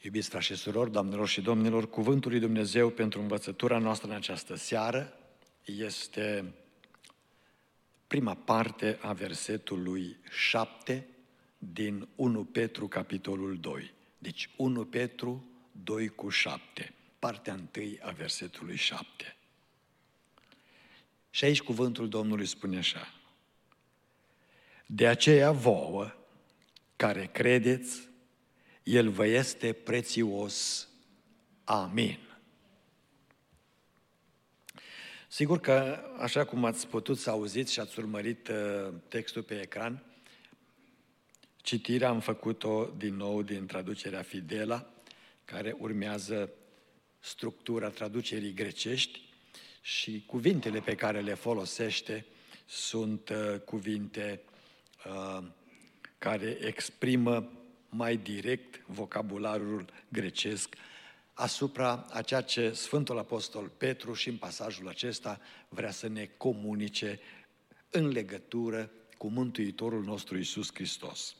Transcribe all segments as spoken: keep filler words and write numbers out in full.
Iubiți frați și surori, doamnelor și domnilor, cuvântul lui Dumnezeu pentru învățătura noastră în această seară este prima parte a versetului șapte din unu Petru, capitolul doi. Deci unu Petru doi cu șapte, partea întâi a versetului șapte. Și aici cuvântul Domnului spune așa: de aceea vouă, care credeți, El vă este prețios. Amin. Sigur că, așa cum ați putut să auziți și ați urmărit textul pe ecran, citirea am făcut-o din nou din traducerea Fidela, care urmează structura traducerii grecești și cuvintele pe care le folosește sunt cuvinte uh, care exprimă mai direct vocabularul grecesc asupra a ceea ce Sfântul Apostol Petru și în pasajul acesta vrea să ne comunice în legătură cu Mântuitorul nostru Iisus Hristos.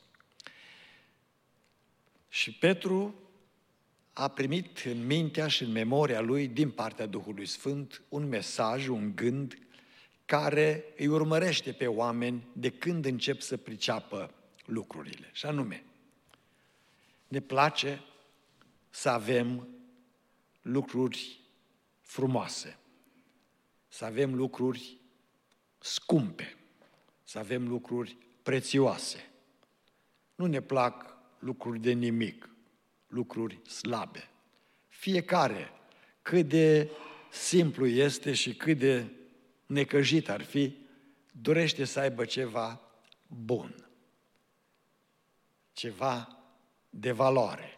Și Petru a primit în mintea și în memoria lui, din partea Duhului Sfânt, un mesaj, un gând care îi urmărește pe oameni de când încep să priceapă lucrurile. Și anume, ne place să avem lucruri frumoase, să avem lucruri scumpe, să avem lucruri prețioase. Nu ne plac lucruri de nimic, lucruri slabe. Fiecare, cât de simplu este și cât de necăjit ar fi, dorește să aibă ceva bun, ceva de valoare.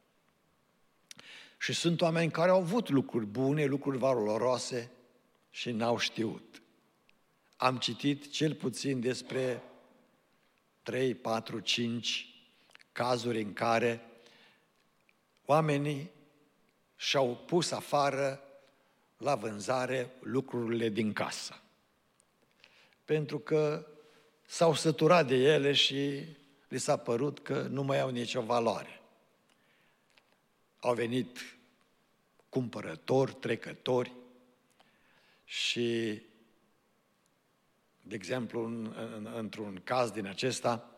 Și sunt oameni care au avut lucruri bune, lucruri valoroase și n-au știut. Am citit cel puțin despre trei, patru, cinci cazuri în care oamenii și-au pus afară la vânzare lucrurile din casă. Pentru că s-au săturat de ele și li s-a părut că nu mai au nicio valoare. Au venit cumpărători, trecători și, de exemplu, în, în, într-un caz din acesta,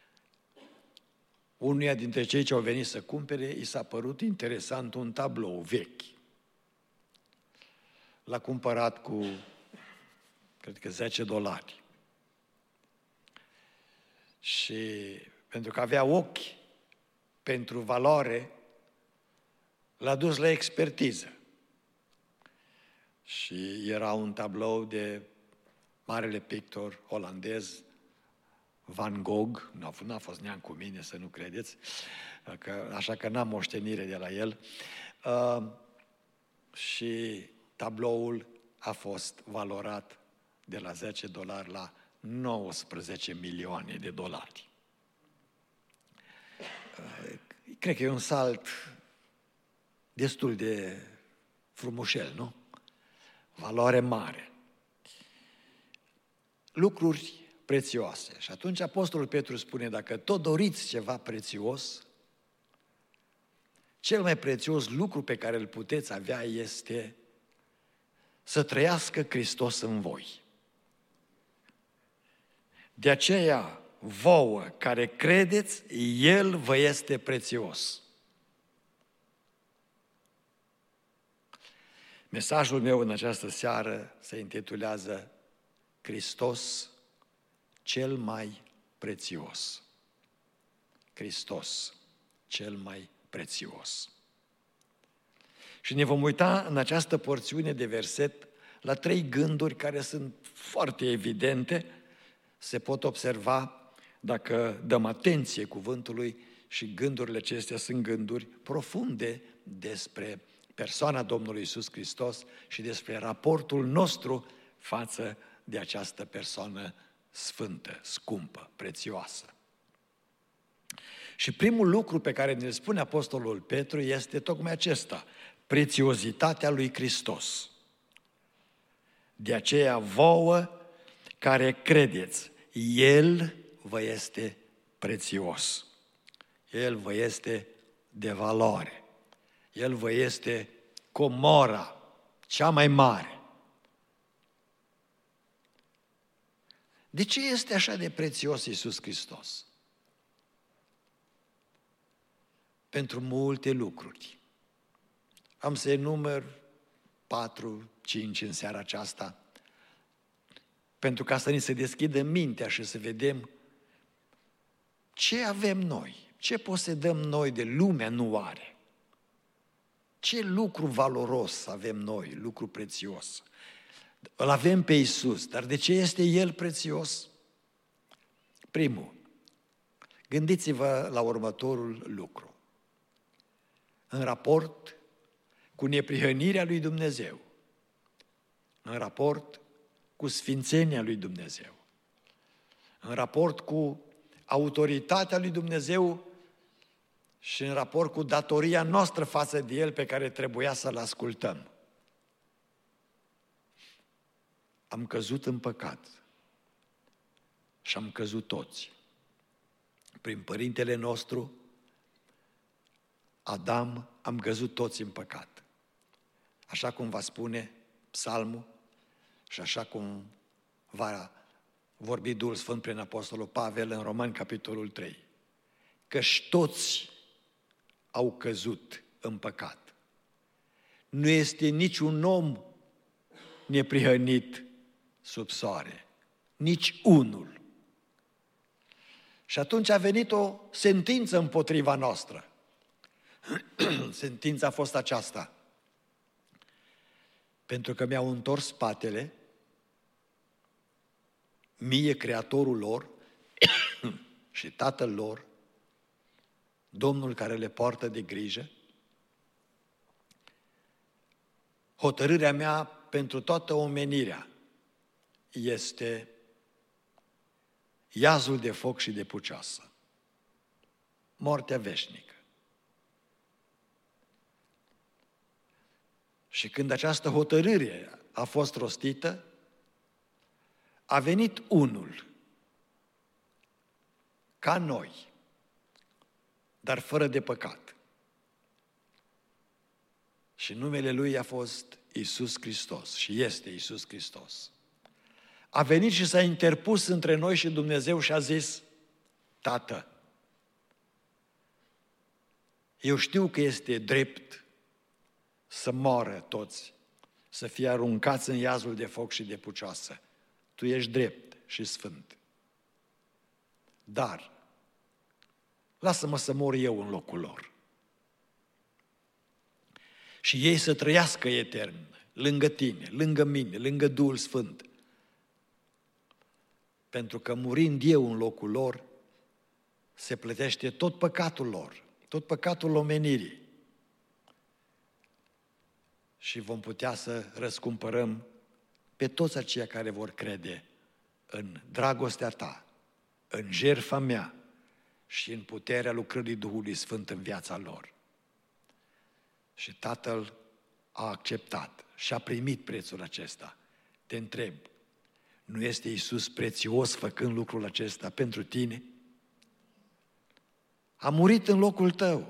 unuia dintre cei ce au venit să cumpere, i s-a părut interesant un tablou vechi. L-a cumpărat cu, cred că, zece dolari. Și pentru că avea ochi pentru valoare, l-a dus la expertiză. Și era un tablou de marele pictor olandez, Van Gogh, n-a fost neam cu mine, să nu credeți, că, așa că n-am moștenire de la el. Uh, și tabloul a fost valorat de la zece dolari la nouăsprezece milioane de dolari. Uh, cred că e un salt destul de frumușel, nu? Valoare mare. Lucruri prețioase. Și atunci Apostolul Petru spune, dacă tot doriți ceva prețios, cel mai prețios lucru pe care îl puteți avea este să trăiască Hristos în voi. De aceea, vouă care credeți, El vă este prețios. Mesajul meu în această seară se intitulează Hristos cel mai prețios. Hristos cel mai prețios. Și ne vom uita în această porțiune de verset la trei gânduri care sunt foarte evidente, se pot observa dacă dăm atenție cuvântului și gândurile acestea sunt gânduri profunde despre persoana Domnului Iisus Hristos și despre raportul nostru față de această persoană sfântă, scumpă, prețioasă. Și primul lucru pe care ne-l spune Apostolul Petru este tocmai acesta, prețiozitatea lui Hristos. De aceea vouă care credeți, El vă este prețios. El vă este de valoare. El vă este comora cea mai mare. De ce este așa de prețios Iisus Hristos? Pentru multe lucruri. Am să enumăr patru, cinci în seara aceasta, pentru ca să ni se deschidă mintea și să vedem ce avem noi, ce posedăm noi de lumea nu are. Ce lucru valoros avem noi, lucru prețios. Îl avem pe Iisus, dar de ce este El prețios? Primul, gândiți-vă la următorul lucru. În raport cu neprihănirea lui Dumnezeu, în raport cu sfințenia lui Dumnezeu, în raport cu autoritatea lui Dumnezeu și în raport cu datoria noastră față de El pe care trebuia să-L ascultăm. Am căzut în păcat și am căzut toți. Prin părintele nostru, Adam, am căzut toți în păcat. Așa cum va spune Psalmul și așa cum va vorbi Duhul Sfânt prin Apostolul Pavel în Romani, capitolul trei. Căci toți au căzut în păcat. Nu este niciun om neprihănit sub soare, nici unul. Și atunci a venit o sentință împotriva noastră. Sentința a fost aceasta. Pentru că mi-au întors spatele, mie, Creatorul lor și Tatăl lor, Domnul care le poartă de grijă, hotărârea mea pentru toată omenirea este iazul de foc și de pucioasă, moartea veșnică. Și când această hotărâre a fost rostită, a venit unul ca noi, dar fără de păcat. Și numele Lui a fost Iisus Hristos și este Iisus Hristos. A venit și s-a interpus între noi și Dumnezeu și a zis: Tată, eu știu că este drept să moară toți, să fie aruncați în iazul de foc și de pucioasă. Tu ești drept și sfânt. Dar lasă-mă să mor eu în locul lor. Și ei să trăiască etern, lângă tine, lângă mine, lângă Duhul Sfânt. Pentru că murind eu în locul lor, se plătește tot păcatul lor, tot păcatul omenirii. Și vom putea să răscumpărăm pe toți aceia care vor crede în dragostea ta, în jertfa mea și în puterea lucrării Duhului Sfânt în viața lor. Și Tatăl a acceptat și a primit prețul acesta. Te întreb, nu este Iisus prețios făcând lucrul acesta pentru tine? A murit în locul tău.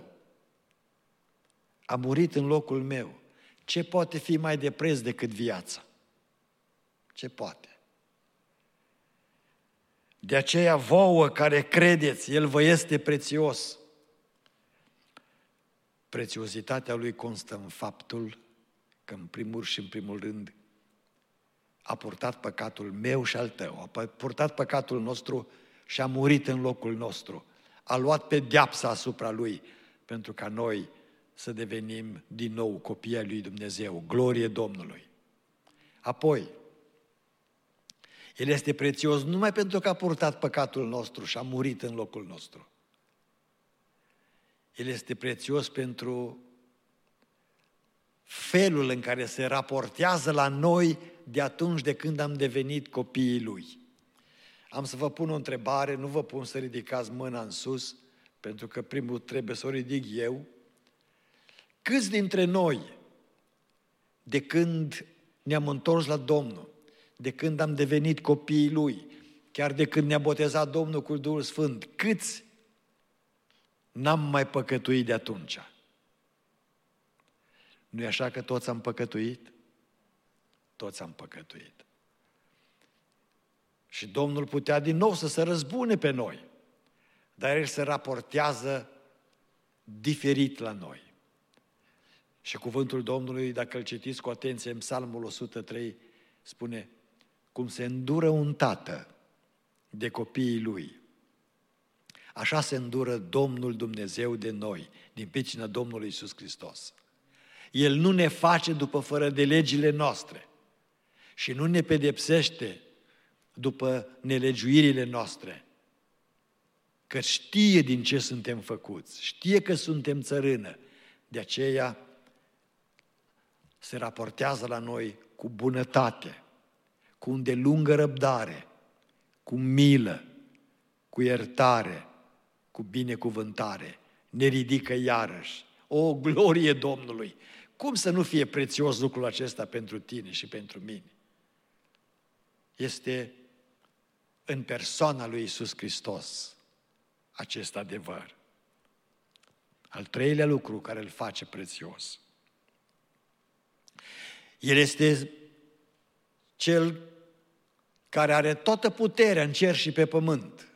A murit în locul meu. Ce poate fi mai de preț decât viața? Ce poate? De aceea vouă care credeți, El vă este prețios. Prețiozitatea Lui constă în faptul că în primul și în primul rând a purtat păcatul meu și al tău, a purtat păcatul nostru și a murit în locul nostru. A luat pedeapsa asupra Lui pentru ca noi să devenim din nou copii ai lui Dumnezeu. Glorie Domnului! Apoi, El este prețios numai pentru că a purtat păcatul nostru și a murit în locul nostru. El este prețios pentru felul în care se raportează la noi de atunci de când am devenit copiii Lui. Am să vă pun o întrebare, nu vă pun să ridicați mâna în sus, pentru că primul trebuie să o ridic eu. Câți dintre noi, de când ne-am întors la Domnul, de când am devenit copiii Lui, chiar de când ne-a botezat Domnul cu Duhul Sfânt, câți n-am mai păcătuit de atunci. Nu e așa că toți am păcătuit? Toți am păcătuit. Și Domnul putea din nou să se răzbune pe noi, dar El se raportează diferit la noi. Și cuvântul Domnului, dacă îl citiți cu atenție în Psalmul o sută trei, spune: cum se îndură un tată de copiii lui, așa se îndură Domnul Dumnezeu de noi, din pricina Domnului Iisus Hristos. El nu ne face după fără de legile noastre și nu ne pedepsește după nelegiuirile noastre, că știe din ce suntem făcuți, știe că suntem țărână, de aceea se raportează la noi cu bunătate, cu îndelungă răbdare, cu milă, cu iertare, cu binecuvântare. Ne ridică iarăși. O, glorie Domnului! Cum să nu fie prețios lucrul acesta pentru tine și pentru mine? Este în persoana lui Iisus Hristos acest adevăr. Al treilea lucru care îl face prețios. El este Cel care are toată puterea în cer și pe pământ.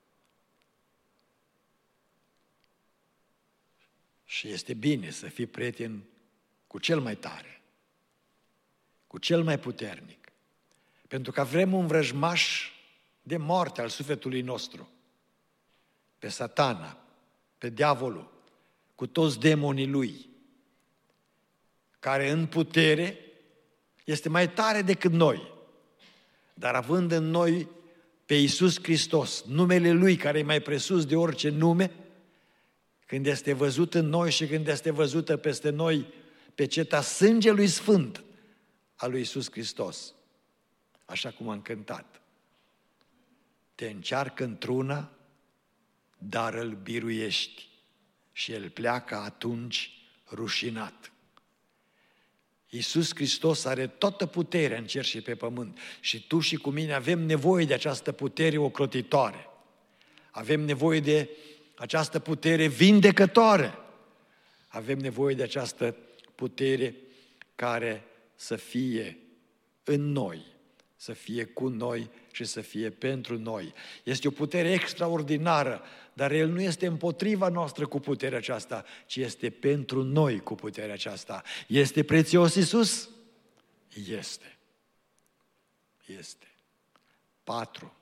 Și este bine să fii prieten cu cel mai tare, cu cel mai puternic. Pentru că avem un vrăjmaș de moarte al sufletului nostru, pe Satana, pe diavolul, cu toți demonii lui, care în putere este mai tare decât noi, dar având în noi pe Iisus Hristos, numele Lui care e mai presus de orice nume, când este văzut în noi și când este văzută peste noi peceta sângelui sfânt al lui Iisus Hristos, așa cum am cântat. Te încearcă într-una, dar îl biruiești și el pleacă atunci rușinat. Iisus Hristos are toată puterea în cer și pe pământ și tu și cu mine avem nevoie de această putere ocrotitoare. Avem nevoie de această putere vindecătoare. Avem nevoie de această putere care să fie în noi, să fie cu noi și să fie pentru noi. Este o putere extraordinară, dar El nu este împotriva noastră cu puterea aceasta, ci este pentru noi cu puterea aceasta. Este prețios Iisus? Este. Este. Patru.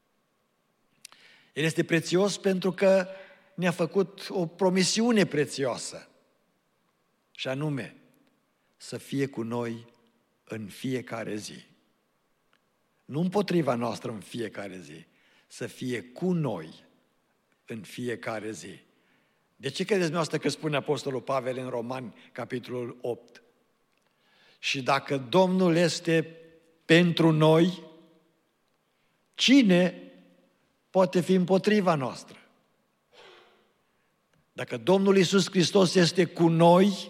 El este prețios pentru că ne-a făcut o promisiune prețioasă, și anume să fie cu noi în fiecare zi. Nu împotriva noastră în fiecare zi, să fie cu noi în fiecare zi. De ce credeți dumneavoastră că spune Apostolul Pavel în Romani, capitolul opt? Și dacă Domnul este pentru noi, cine poate fi împotriva noastră? Dacă Domnul Iisus Hristos este cu noi,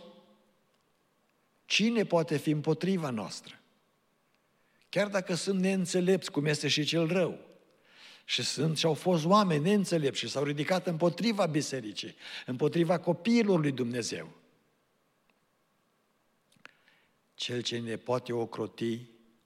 cine poate fi împotriva noastră? Chiar dacă sunt neînțelepți, cum este și cel rău. Și sunt și au fost oameni neînțelepți și s-au ridicat împotriva bisericii, împotriva copiilor lui Dumnezeu. Cel ce ne poate ocroti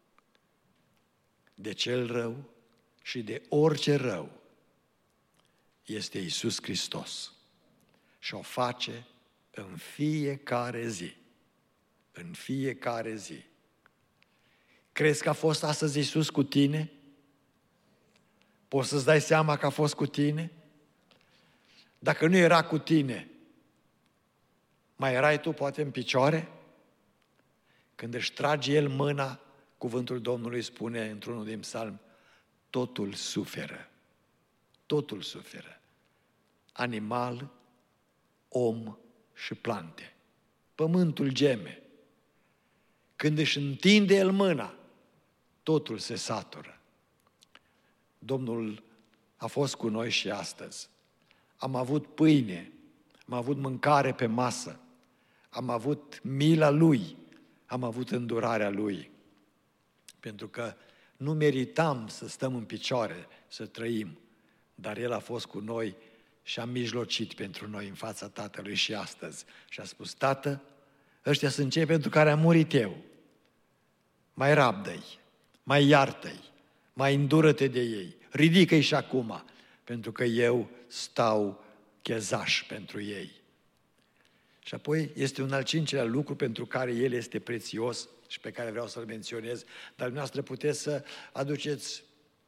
de cel rău și de orice rău este Iisus Hristos. Și o face în fiecare zi. În fiecare zi. Crezi că a fost astăzi Iisus cu tine? Poți să-ți dai seama că a fost cu tine? Dacă nu era cu tine, mai erai tu poate în picioare? Când își trage El mâna, cuvântul Domnului spune într-unul din psalmi, totul suferă. Totul suferă. Animal, om și plante. Pământul geme. Când își întinde El mâna, totul se satură. Domnul a fost cu noi și astăzi. Am avut pâine, am avut mâncare pe masă, am avut mila Lui, am avut îndurarea Lui. Pentru că nu meritam să stăm în picioare, să trăim, dar El a fost cu noi și a mijlocit pentru noi în fața Tatălui și astăzi. Și a spus, Tată, ăștia sunt cei pentru care am murit eu. Mai rabdă-i, mai iartă-i, mai îndură-te de ei, ridică-i și acum, pentru că eu stau chezaș pentru ei. Și apoi este un al cincilea lucru pentru care El este prețios și pe care vreau să-l menționez, dar dumneavoastră puteți să aduceți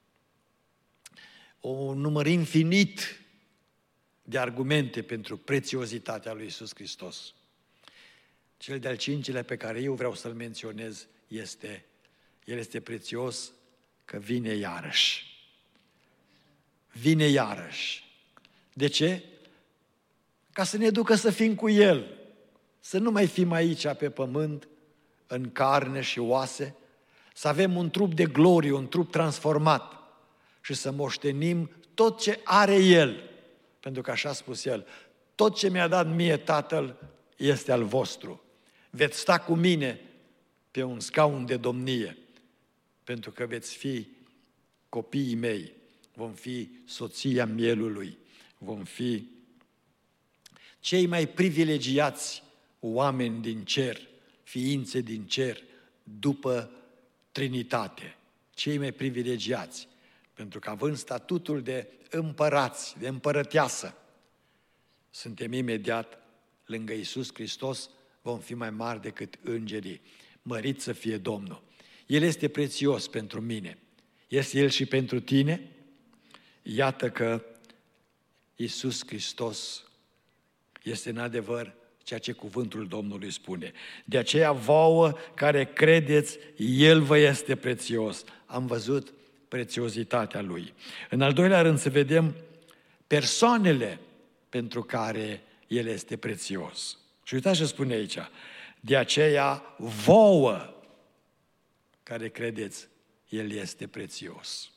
un număr infinit de argumente pentru prețiozitatea lui Iisus Hristos. Cel de-al cincilea pe care eu vreau să-l menționez este, El este prețios că vine iarăși. Vine iarăși. De ce? Ca să ne ducă să fim cu El, să nu mai fim aici pe pământ, în carne și oase, să avem un trup de glorie, un trup transformat și să moștenim tot ce are El. Pentru că așa a spus El, tot ce mi-a dat mie Tatăl este al vostru. Veți sta cu mine pe un scaun de domnie, pentru că veți fi copiii mei, vom fi soția mielului, vom fi cei mai privilegiați oameni din cer, ființe din cer, după Trinitate. Cei mai privilegiați, pentru că având statutul de împărați, de împărăteasă, suntem imediat lângă Iisus Hristos, vom fi mai mari decât îngerii. Mărit să fie Domnul! El este prețios pentru mine. Este El și pentru tine? Iată că Iisus Hristos este în adevăr ceea ce cuvântul Domnului spune. De aceea vouă care credeți, El vă este prețios. Am văzut prețiozitatea Lui. În al doilea rând să vedem persoanele pentru care El este prețios. Și uitați ce spune aici. De aceea vouă care credeți, El este prețios.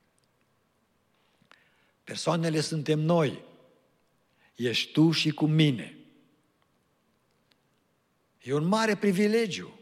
Persoanele suntem noi. Ești tu și cu mine. E un mare privilegiu.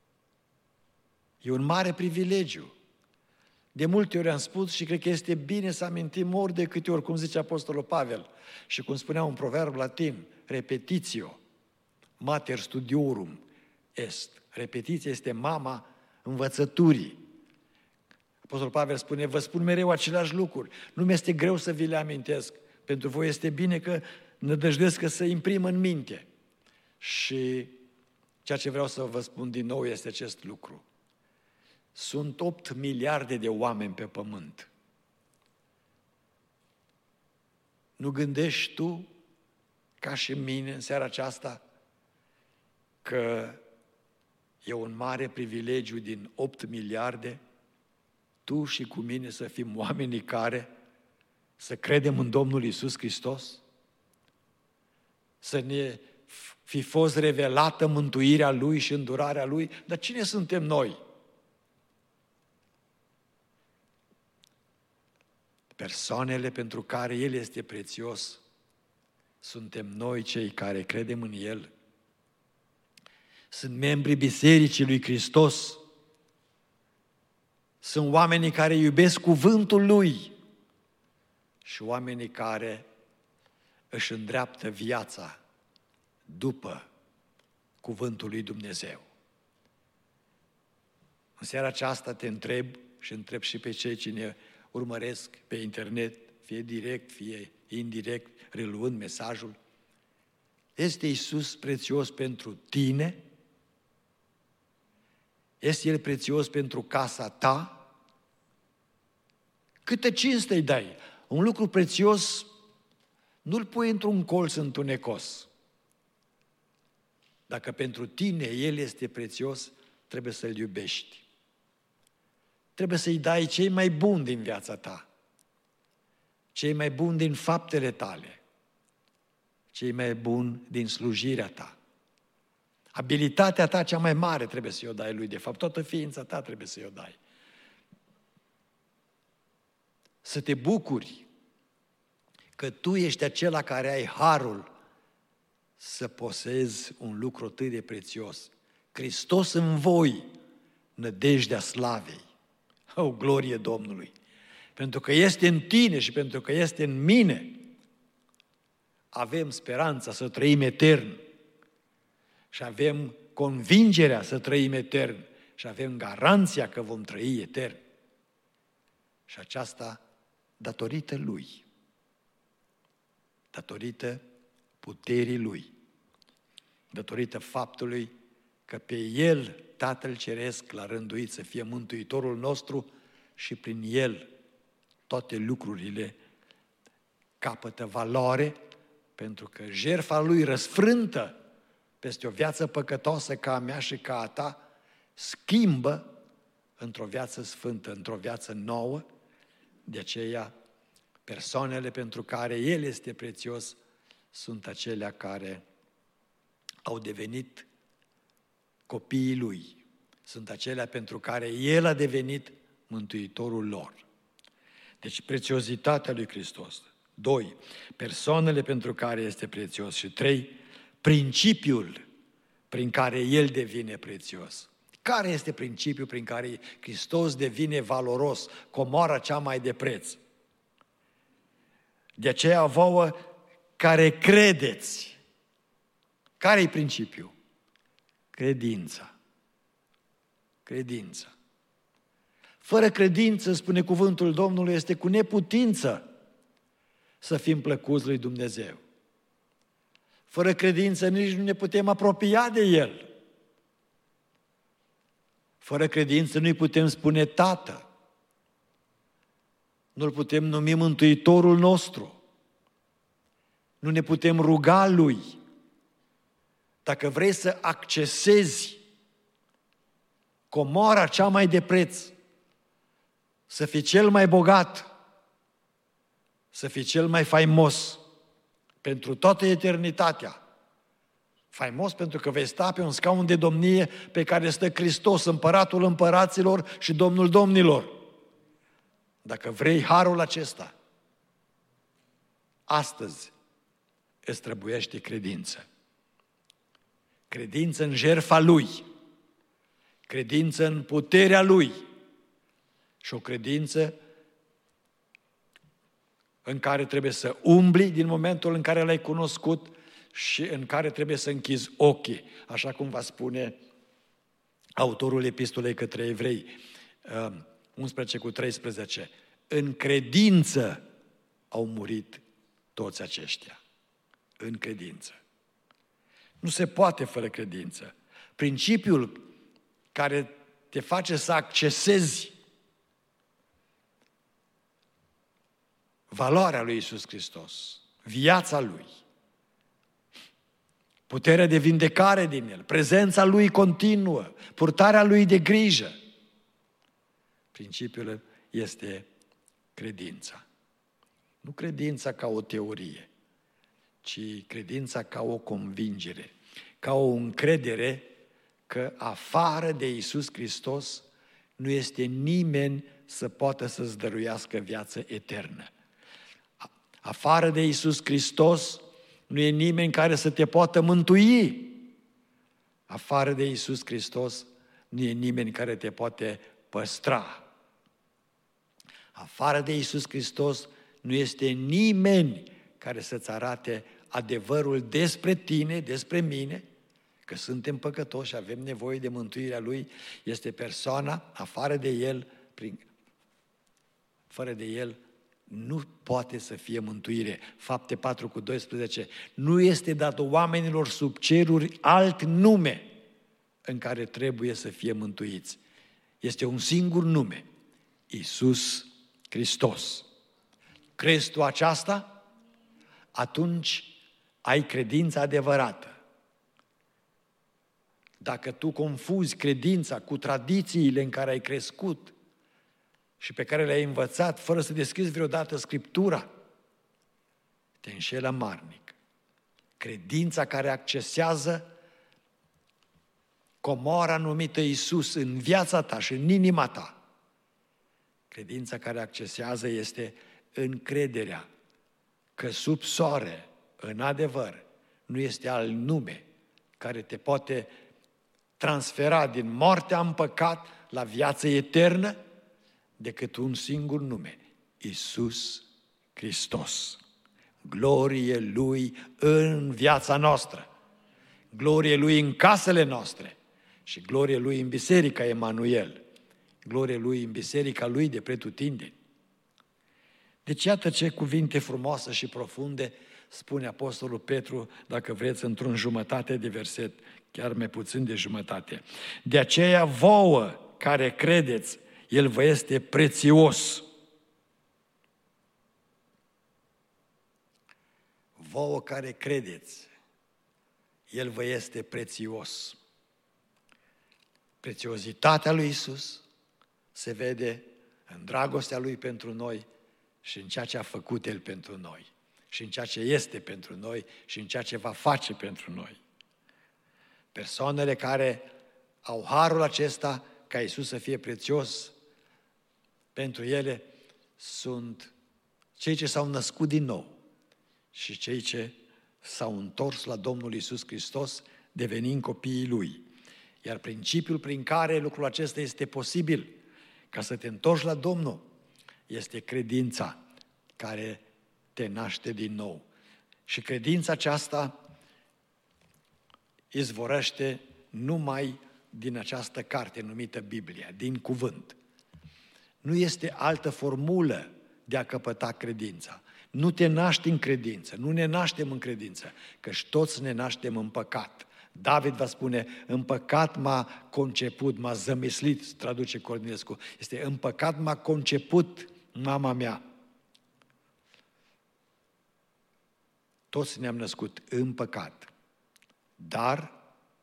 E un mare privilegiu. De multe ori am spus și cred că este bine să amintim ori de câte ori, cum zice Apostolul Pavel și cum spunea un proverb latin, repetitio, mater studiorum est. Repetiția este mama învățăturii. Apostolul Pavel spune, vă spun mereu aceleași lucruri. Nu mi-este greu să vi le amintesc. Pentru voi este bine că nădăjduiesc că să imprim în minte. Și ceea ce vreau să vă spun din nou este acest lucru. Sunt opt miliarde de oameni pe pământ. Nu gândești tu, ca și mine, în seara aceasta, că e un mare privilegiu din opt miliarde, tu și cu mine să fim oamenii care să credem în Domnul Iisus Hristos? Să ne fi fost revelată mântuirea Lui și îndurarea Lui? Dar cine suntem noi? Persoanele pentru care El este prețios suntem noi cei care credem în El. Sunt membrii Bisericii lui Hristos. Sunt oamenii care iubesc cuvântul Lui și oamenii care își îndreaptă viața după cuvântul lui Dumnezeu. În seara aceasta te întreb și întreb și pe cei ce ne urmăresc pe internet, fie direct, fie indirect, reluând mesajul. Este Iisus prețios pentru tine? Este El prețios pentru casa ta? Câtă cinste îi dai? Un lucru prețios nu-l pui într-un colț întunecos. Dacă pentru tine El este prețios, trebuie să-L iubești. Trebuie să-i dai cei mai buni din viața ta, cei mai buni din faptele tale, cei mai buni din slujirea ta. Abilitatea ta cea mai mare trebuie să-i o dai Lui, de fapt, toată ființa ta trebuie să-i o dai. Să te bucuri că tu ești acela care ai harul să posezi un lucru atât de prețios. Hristos în voi, nădejdea slavei. O, glorie Domnului! Pentru că este în tine și pentru că este în mine, avem speranța să trăim etern și avem convingerea să trăim etern și avem garanția că vom trăi etern. Și aceasta datorită Lui, datorită puterii Lui, datorită faptului că pe El, Tatăl Ceresc, l-a rânduit să fie Mântuitorul nostru și prin El toate lucrurile capătă valoare, pentru că jertfa Lui răsfrântă peste o viață păcătoasă ca a mea și ca a ta, schimbă într-o viață sfântă, într-o viață nouă. De aceea, persoanele pentru care El este prețios sunt acelea care au devenit copiii Lui. Sunt acelea pentru care El a devenit Mântuitorul lor. Deci, prețiozitatea lui Hristos. Doi, persoanele pentru care este prețios. Și trei, principiul prin care El devine prețios. Care este principiul prin care Hristos devine valoros, comoara cea mai de preț? De aceea vouă care credeți. Care e principiul? Credința. Credința. Fără credință, spune cuvântul Domnului, este cu neputință să fim plăcuți lui Dumnezeu. Fără credință nici nu ne putem apropia de El. Fără credință nu-i putem spune Tată. Nu-L putem numi Mântuitorul nostru. Nu ne putem ruga Lui. Dacă vrei să accesezi comoara cea mai de preț, să fii cel mai bogat, să fii cel mai faimos pentru toată eternitatea. Faimos pentru că vei sta pe un scaun de domnie pe care stă Hristos, împăratul împăraților și Domnul domnilor. Dacă vrei harul acesta, astăzi îți trebuiește credință. Credință în jertfa Lui, credință în puterea Lui și o credință în care trebuie să umbli din momentul în care L-ai cunoscut și în care trebuie să închizi ochii, așa cum va spune autorul epistolei către evrei, unsprezece cu treisprezece. În credință au murit toți aceștia. În credință. Nu se poate fără credință. Principiul care te face să accesezi valoarea lui Iisus Hristos, viața Lui, puterea de vindecare din El, prezența Lui continuă, purtarea Lui de grijă. Principiul este credința. Nu credința ca o teorie, ci credința ca o convingere, ca o încredere că afară de Iisus Hristos nu este nimeni să poată să-ți dăruiască viață eternă. Afară de Iisus Hristos nu e nimeni care să te poată mântui. Afară de Iisus Hristos nu e nimeni care te poate păstra. Afară de Iisus Hristos nu este nimeni care să-ți arate adevărul despre tine, despre mine, că suntem păcătoși și avem nevoie de mântuirea Lui. Este persoana, afară de El, prin, fără de El, nu poate să fie mântuire. Fapte patru cu doisprezece. Nu este dat oamenilor sub ceruri alt nume în care trebuie să fie mântuiți. Este un singur nume. Iisus Hristos. Crezi tu aceasta? Atunci ai credința adevărată. Dacă tu confuzi credința cu tradițiile în care ai crescut și pe care le-ai învățat fără să deschizi vreodată Scriptura, te înșelă amarnic. Credința care accesează comoara numită Iisus în viața ta și în inima ta, credința care accesează este încrederea că sub soare, în adevăr, nu este alt nume care te poate transfera din moartea în păcat la viață eternă decât un singur nume, Iisus Hristos. glorie Lui în viața noastră, glorie Lui în casele noastre și glorie Lui în biserica Emanuel, glorie Lui în biserica Lui de pretutindeni. Deci iată ce cuvinte frumoase și profunde spune Apostolul Petru, dacă vreți, într-un jumătate de verset, chiar mai puțin de jumătate. De aceea vouă care credeți, El vă este prețios. Vouă care credeți, El vă este prețios. Prețiozitatea lui Iisus se vede în dragostea Lui pentru noi și în ceea ce a făcut El pentru noi, și în ceea ce este pentru noi și în ceea ce va face pentru noi. Persoanele care au harul acesta ca Iisus să fie prețios pentru ele sunt cei ce s-au născut din nou și cei ce s-au întors la Domnul Iisus Hristos, devenind copiii Lui. Iar principiul prin care lucrul acesta este posibil, ca să te întorci la Domnul, este credința care te naște din nou. Și credința aceasta izvorăște numai din această carte numită Biblia, din cuvânt. Nu este altă formulă de a căpăta credința. Nu te naști în credință, nu ne naștem în credință, căci toți ne naștem în păcat. David va spune, în păcat m-a conceput, m-a zămislit, traduce Cornilescu. Este, în păcat m-a conceput mama mea. Toți ne-am născut în păcat. Dar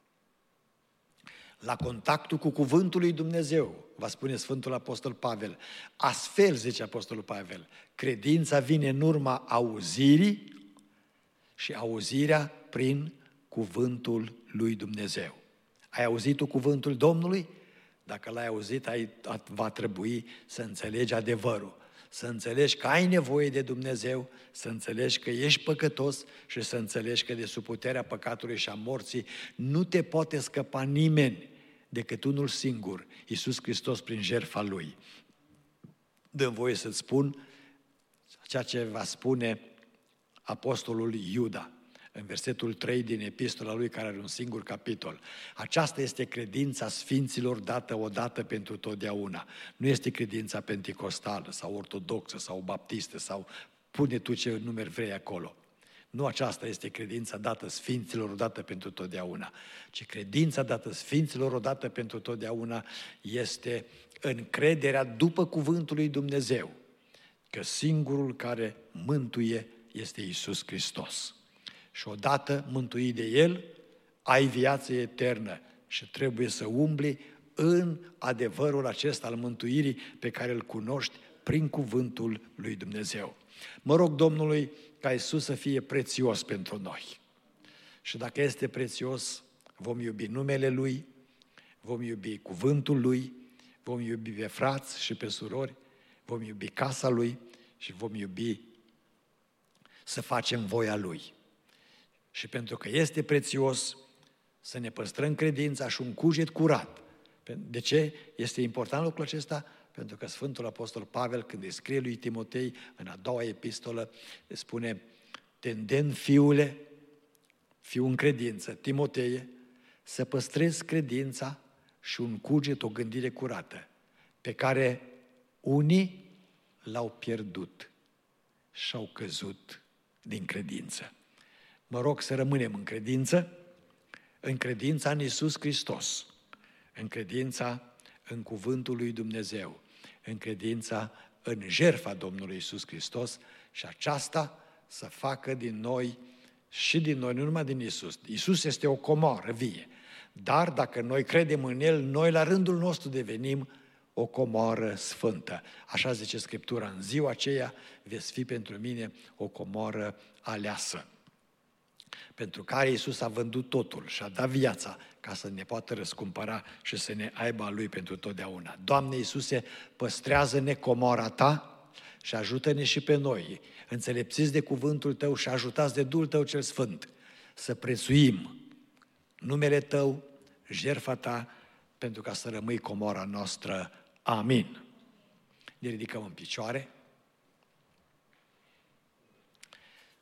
la contactul cu cuvântul lui Dumnezeu, va spune Sfântul Apostol Pavel, astfel, zice Apostolul Pavel, credința vine în urma auzirii și auzirea prin cuvântul lui Dumnezeu. Ai auzit tu cuvântul Domnului? Dacă l-ai auzit, ai, va trebui să înțelegi adevărul, să înțelegi că ai nevoie de Dumnezeu, să înțelegi că ești păcătos și să înțelegi că de sub puterea păcatului și a morții nu te poate scăpa nimeni decât unul singur, Iisus Hristos prin jertfa Lui. Dă-mi voie să-ți spun ceea ce va spune apostolul Iuda în versetul trei din epistola lui, care are un singur capitol. Aceasta este credința sfinților dată odată pentru totdeauna. Nu este credința penticostală sau ortodoxă sau baptistă sau pune tu ce numer vrei acolo. Nu aceasta este credința dată sfinților odată pentru totdeauna, ci credința dată sfinților odată pentru totdeauna este încrederea după cuvântul lui Dumnezeu, că singurul care mântuie este Iisus Hristos. Și odată mântuit de El, ai viață eternă și trebuie să umbli în adevărul acesta al mântuirii pe care îl cunoști prin cuvântul lui Dumnezeu. Mă rog Domnului ca Iisus să fie prețios pentru noi. Și dacă este prețios, vom iubi numele Lui, vom iubi cuvântul Lui, vom iubi pe frați și pe surori, vom iubi casa Lui și vom iubi să facem voia Lui. Și pentru că este prețios, să ne păstrăm credința și un cuget curat. De ce este important lucrul acesta? Pentru că Sfântul Apostol Pavel, când îi scrie lui Timotei, în a doua epistolă, spune, te îndemn, fiule, fiu în credință, Timoteie, să păstrezi credința și un cuget, o gândire curată, pe care unii l-au pierdut și au căzut din credință. Mă rog să rămânem în credință, în credința în Iisus Hristos, în credința în cuvântul lui Dumnezeu, în credința în jertfa Domnului Iisus Hristos și aceasta să facă din noi și din noi, nu numai din Iisus. Iisus este o comoară vie, dar dacă noi credem în El, noi la rândul nostru devenim o comoară sfântă. Așa zice Scriptura, în ziua aceea veți fi pentru mine o comoară aleasă, pentru care Iisus a vândut totul și a dat viața ca să ne poată răscumpăra și să ne aibă a Lui pentru totdeauna. Doamne Iisuse, păstrează-ne comoara Ta și ajută-ne și pe noi, înțelepțiți de cuvântul Tău și ajutați de Duhul Tău cel Sfânt, să prețuim numele Tău, jertfa Ta, pentru ca să rămâi comoara noastră. Amin. Ne ridicăm în picioare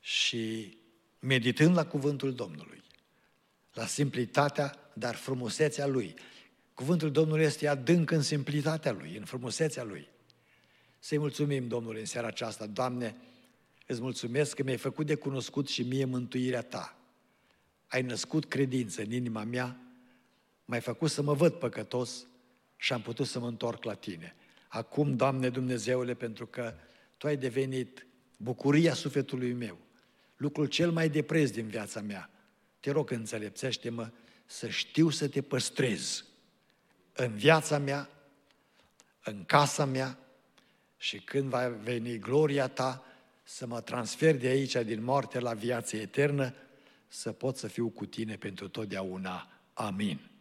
și meditând la cuvântul Domnului, la simplitatea, dar frumusețea Lui. Cuvântul Domnului este adânc în simplitatea Lui, în frumusețea Lui. Să-i mulțumim Domnului în seara aceasta. Doamne, îți mulțumesc că mi-ai făcut de cunoscut și mie mântuirea Ta. Ai născut credință în inima mea, m-ai făcut să mă văd păcătos și am putut să mă întorc la Tine. Acum, Doamne Dumnezeule, pentru că Tu ai devenit bucuria sufletului meu, lucrul cel mai de preț din viața mea, Te rog, înțelepțește-mă să știu să Te păstrez în viața mea, în casa mea și când va veni gloria Ta, să mă transfer de aici, din moarte la viață eternă, să pot să fiu cu Tine pentru totdeauna. Amin.